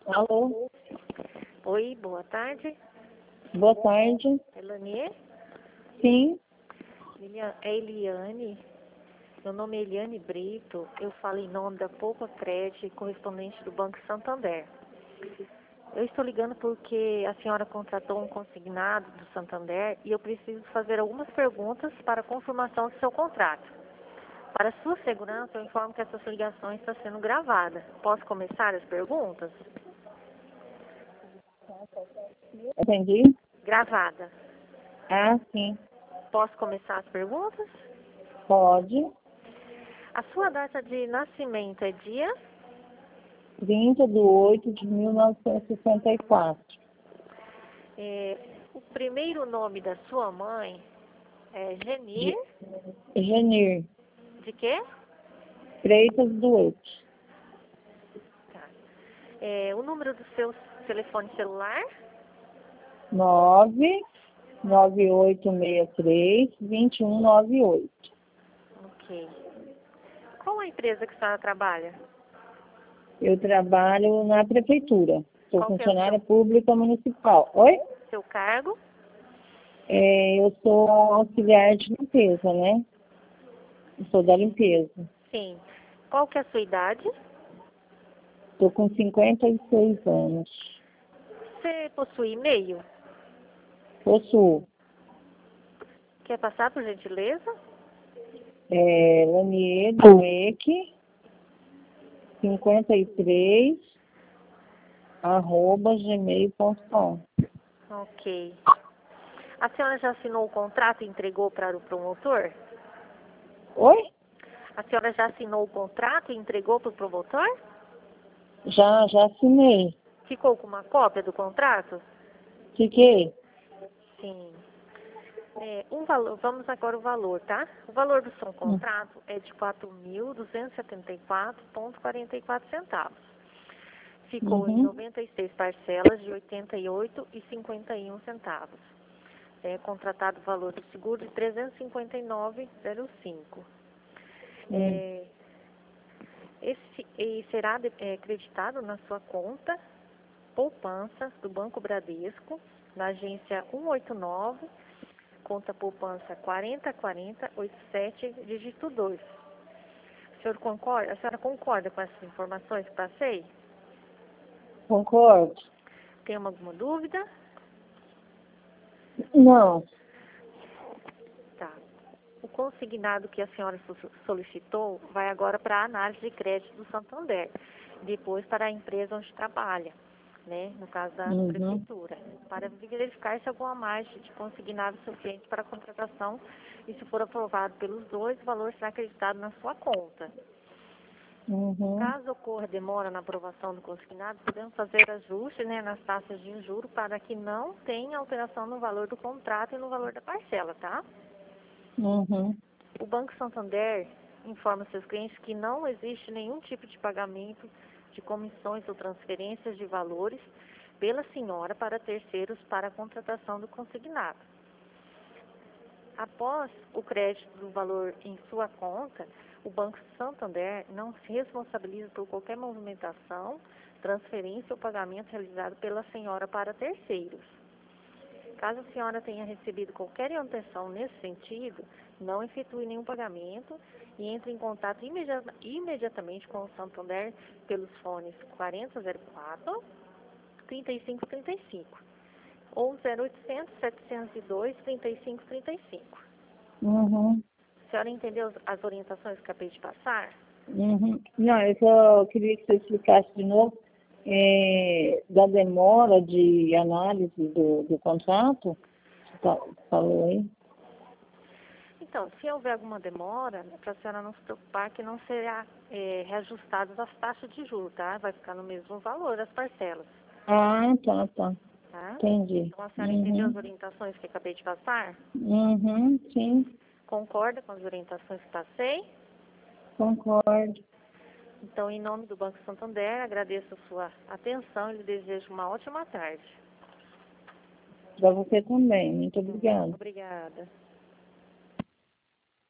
Alô, Oi, boa tarde. boa tarde. Elanie? Sim, É Eliane. Meu nome é Eliane Brito. Eu falo em nome da Poupa Crédito, correspondente do Banco Santander. Eu estou ligando porque a senhora contratou um consignado do Santander e eu preciso fazer algumas perguntas para confirmação do seu contrato. Para sua segurança, eu informo que essa ligação está sendo gravada. Posso começar as perguntas? entendi. Gravada. Ah, sim, Posso começar as perguntas? pode. A sua data de nascimento é dia? 30/8/1964. O primeiro nome da sua mãe é Genir. Ge- Genir De quê? Freitas Duarte. Tá. O número do seu telefone celular? 99863-2198. Ok. Qual a empresa que a senhora trabalha? Eu trabalho na prefeitura. Sou Qual que é o funcionária pública municipal. Oi? seu cargo? Eu sou auxiliar de limpeza, né? Eu sou da limpeza. Sim. Qual que é a sua idade? Estou com 56 anos. Você possui e-mail? Possuo. Quer passar, por gentileza? Lanier Dueck 53 @gmail.com. Ok. A senhora já assinou o contrato e entregou para o promotor? Oi? A senhora já assinou o contrato e entregou para o promotor? Já assinei. Ficou com uma cópia do contrato? Fiquei. Sim. Vamos agora o valor, tá? O valor do seu contrato é de R$ 4.274,44. Ficou em Uhum. 96 parcelas de R$ 88,51. Contratado o valor do seguro de R$ 359,05. E será creditado na sua conta poupança do Banco Bradesco, na agência 189, conta poupança 404087, dígito 2. A senhora concorda com essas informações que passei? Concordo. Tem alguma dúvida? Não. Tá. O consignado que a senhora solicitou vai agora para a análise de crédito do Santander, depois para a empresa onde trabalha, né? No caso da prefeitura, para verificar se alguma margem de consignado suficiente para a contratação e se for aprovado pelos dois, o valor será acreditado na sua conta. Caso ocorra demora na aprovação do consignado, podemos fazer ajuste, né, nas taxas de juros para que não tenha alteração no valor do contrato e no valor da parcela, tá? O Banco Santander informa seus clientes que não existe nenhum tipo de pagamento de comissões ou transferências de valores pela senhora para terceiros para a contratação do consignado. Após o crédito do valor em sua conta, o Banco Santander não se responsabiliza por qualquer movimentação, transferência ou pagamento realizado pela senhora para terceiros. Caso a senhora tenha recebido qualquer orientação nesse sentido, não efetue nenhum pagamento e entre em contato imediatamente com o Santander pelos fones 4004-3535 ou 0800-702-3535. A senhora entendeu as orientações que acabei de passar? Não, eu só queria que você explicasse de novo da demora de análise do contrato. Falou aí. Então, se houver alguma demora, para a senhora não se preocupar que não será reajustadas as taxas de juros, tá? Vai ficar no mesmo valor as parcelas. Ah, tá. Tá? Entendi. Então, a senhora entendeu as orientações que acabei de passar? Sim, Concorda com as orientações que passei? concordo. Então, em nome do Banco Santander, agradeço a sua atenção e lhe desejo uma ótima tarde. Para você também. Muito obrigada. Obrigada.